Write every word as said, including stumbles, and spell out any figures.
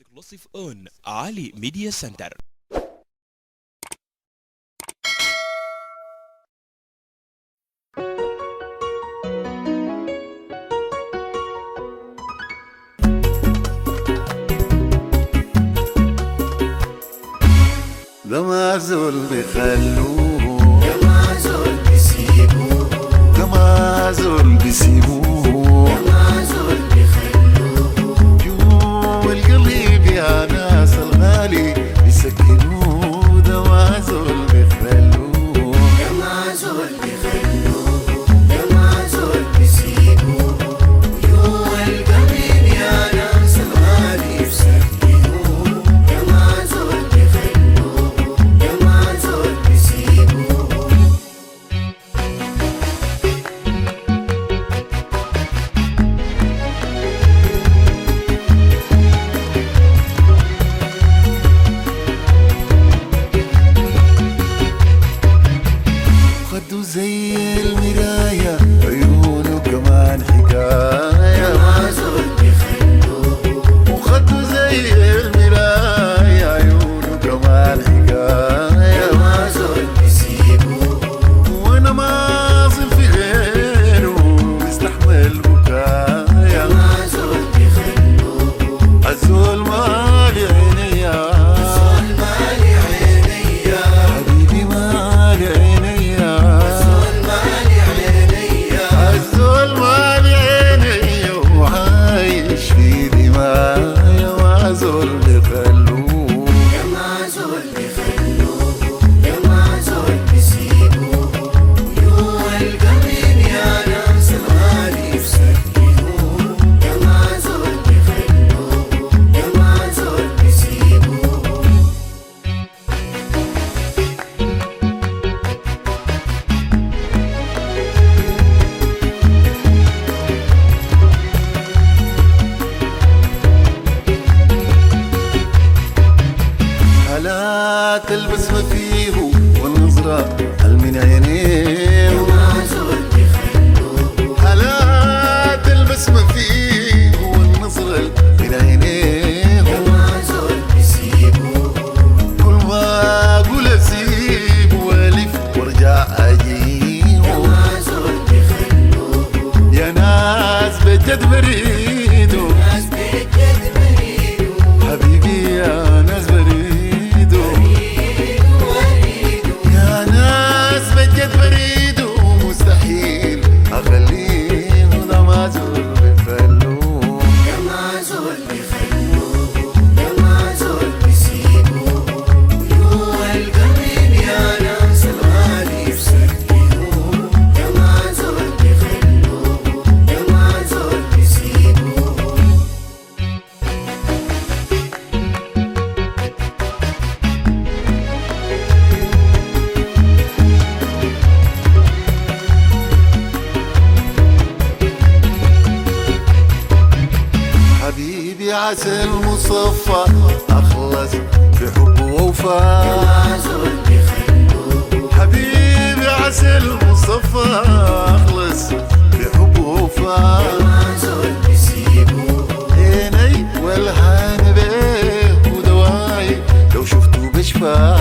اكسكلوسيف اون علي ميديا سنتر. ده ما زول بيخلوه، ده ما زول بيسيبوه، ده ما زول بيسيبوه، ده ما زول بيخلوه. يوم القلب يا ناس الغالي يسكنوه، ده ما زول بيخلوه، ده ما زول بيخلوه، ده ما زول بيسيبوه. يوم القلب يا ناس الغالي يسكنوه، ده ما زول بيخلوه، ده ما زول بيسيبوه. خدوا زي المراية عيونه كمان حكاية، ده ما زول بيخلوه، وخدوا زي المراية عيونه كمان حكاية، ده ما زول بيسيبوه. وانا ما اظن في غيره بيستحمل بكايا، ده ما زول بيخلوه، عالزول مالي عينيا، زول مالي عينيا، حبيبي مالي عينيا، زول مالي عينيا. عالزول مالي عينيا، وعايش في دمايا، وعزول بخلوه، يا ما زول بيخلوه، يا ما زول بيسيبوه. ويوم القلب يا ناس الغالي يسكنوه، يا ما زول بيخلوه، يا ما زول بيسيبوه. هلا تلبس ما فيه والنظرة هل من عينيه، ما زول بيخلوه، هلا تلبس ما فيه والنظرة من عينيه، ما زول بيسيبوه. كل ما اقول اسيب والف وارجع اجيه، ما زول بيخلوه، يا ناس بجد بريدو، ناس بجد بريدو، حبيبي يا ناس بريدو، بريدو بريدو. يا ناس بجد بريدو، مستحيل اخليه، ده ما زول بخلوه، يا ما زول بيخلوه، يا ما زول بيسيبوه. ويوم القلب يا ناس الغالي يسكنوه، يا ما زول بيخلوه، يا ما زول بيسيبوه. حبيبي عسل مصفى اخلص في حبه ووفاء، ما زول بيخلوه، حبيبي عسل مصفى اخلص في حبه ووفاء، ما زول بيسيبوه. عيني والهان بيه ودواي لو شفته بشفاه،